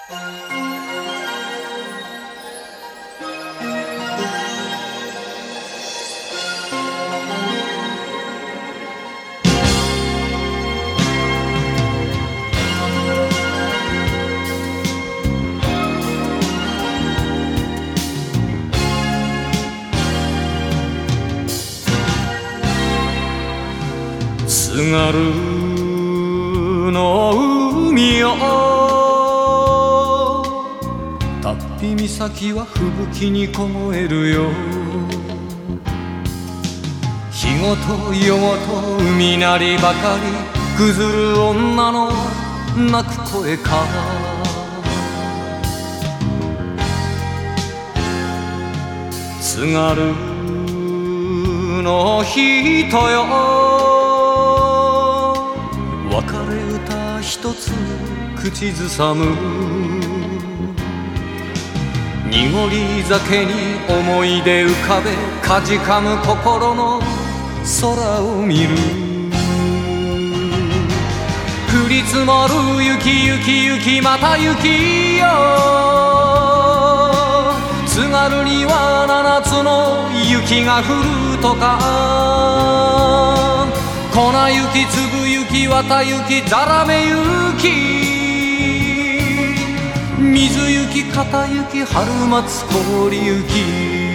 津軽の海よ、龍飛岬は吹雪に凍えるよ。日ごと夜ごと海なりばかりぐずる女の泣く声か。津軽の人よ、別れ歌一つ口ずさむ。濁り酒に思い出浮かべかじかむ心の空を見る。降り積もる雪雪雪また雪よ。津軽には七つの雪が降るとか。粉雪粒雪綿雪ざらめ雪、水雪片雪春松氷雪。